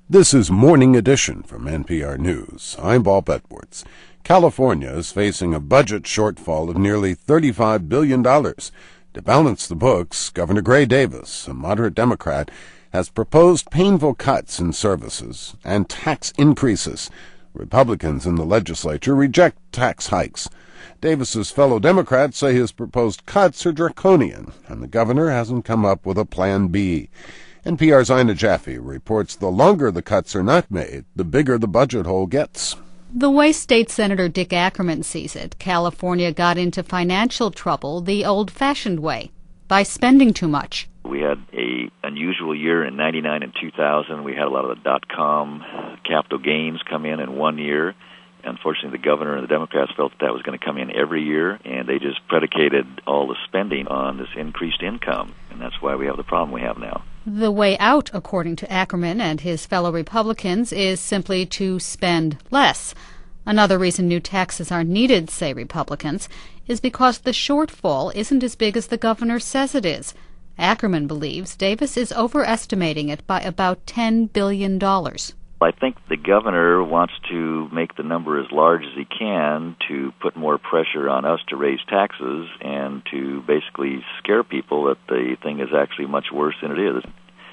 This is Morning Edition from NPR News. I'm Bob Edwards. California is facing a budget shortfall of nearly $35 billion. To balance the books, Governor Gray Davis, a moderate Democrat, has proposed painful cuts in services and tax increases. Republicans in the legislature reject tax hikes. Davis's fellow Democrats say his proposed cuts are draconian, and the governor hasn't come up with a plan B. NPR's Ina Jaffe reports the longer the cuts are not made, the bigger the budget hole gets. The way State Senator Dick Ackerman sees it, California got into financial trouble the old-fashioned way, by spending too much. We had an unusual year in 99 and 2000. We had a lot of the dot-com capital gains come in 1 year. Unfortunately, the governor and the Democrats felt that was going to come in every year, and they just predicated all the spending on this increased income, and that's why we have the problem we have now. The way out, according to Ackerman and his fellow Republicans, is simply to spend less. Another reason new taxes are needed, say Republicans, is because the shortfall isn't as big as the governor says it is. Ackerman believes Davis is overestimating it by about $10 billion. I think the governor wants to make the number as large as he can to put more pressure on us to raise taxes and to basically scare people that the thing is actually much worse than it is.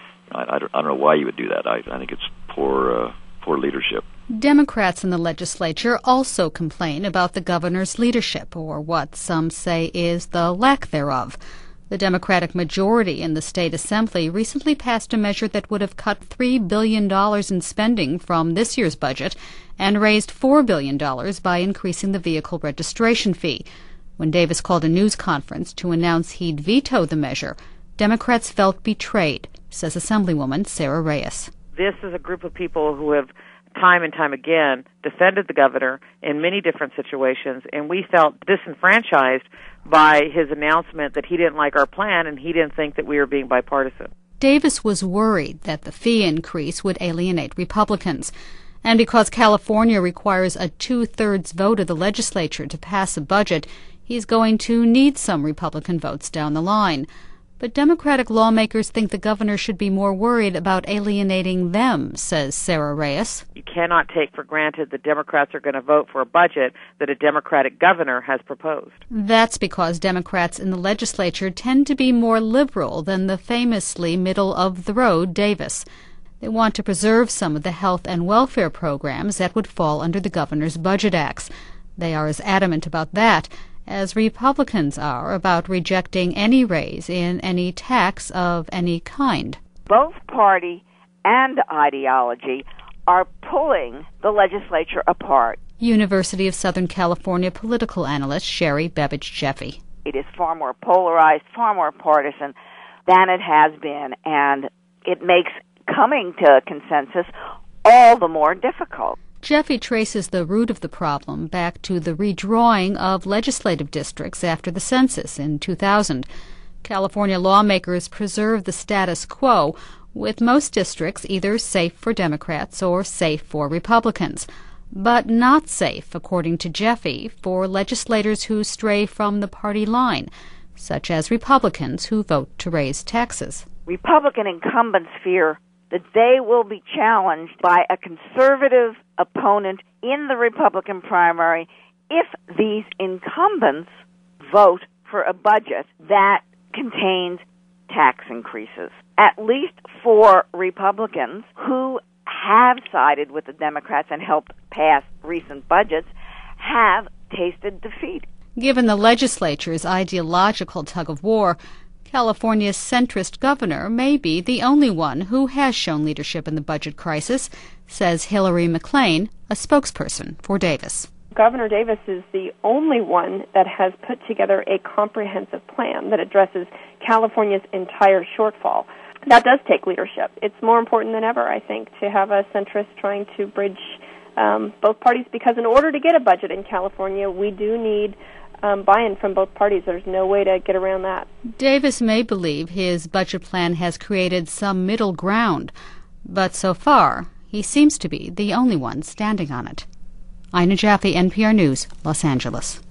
I don't know why you would do that. I think it's poor leadership. Democrats in the legislature also complain about the governor's leadership, or what some say is the lack thereof. The Democratic majority in the state assembly recently passed a measure that would have cut $3 billion in spending from this year's budget and raised $4 billion by increasing the vehicle registration fee. When Davis called a news conference to announce he'd veto the measure, Democrats felt betrayed, says Assemblywoman Sarah Reyes. This is a group of people who have time and time again defended the governor in many different situations, and we felt disenfranchised by his announcement that he didn't like our plan and he didn't think that we were being bipartisan. Davis was worried that the fee increase would alienate Republicans. And because California requires a 2/3 vote of the legislature to pass a budget, he's going to need some Republican votes down the line. But Democratic lawmakers think the governor should be more worried about alienating them, says Sarah Reyes. You cannot take for granted that Democrats are going to vote for a budget that a Democratic governor has proposed. That's because Democrats in the legislature tend to be more liberal than the famously middle-of-the-road Davis. They want to preserve some of the health and welfare programs that would fall under the governor's budget acts. They are as adamant about that as Republicans are about rejecting any raise in any tax of any kind. Both party and ideology are pulling the legislature apart. University of Southern California political analyst Sherry Bebbage Jeffy. It is far more polarized, far more partisan than it has been, and it makes coming to a consensus all the more difficult. Jeffy traces the root of the problem back to the redrawing of legislative districts after the census in 2000. California lawmakers preserved the status quo, with most districts either safe for Democrats or safe for Republicans, but not safe, according to Jeffy, for legislators who stray from the party line, such as Republicans who vote to raise taxes. Republican incumbents fear that they will be challenged by a conservative opponent in the Republican primary if these incumbents vote for a budget that contains tax increases. At least 4 Republicans who have sided with the Democrats and helped pass recent budgets have tasted defeat. Given the legislature's ideological tug-of-war, California's centrist governor may be the only one who has shown leadership in the budget crisis, says Hillary McLean, a spokesperson for Davis. Governor Davis is the only one that has put together a comprehensive plan that addresses California's entire shortfall. That does take leadership. It's more important than ever, I think, to have a centrist trying to bridge both parties, because in order to get a budget in California, we do need buy-in from both parties. There's no way to get around that. Davis may believe his budget plan has created some middle ground, but so far, he seems to be the only one standing on it. Ina Jaffe, NPR News, Los Angeles.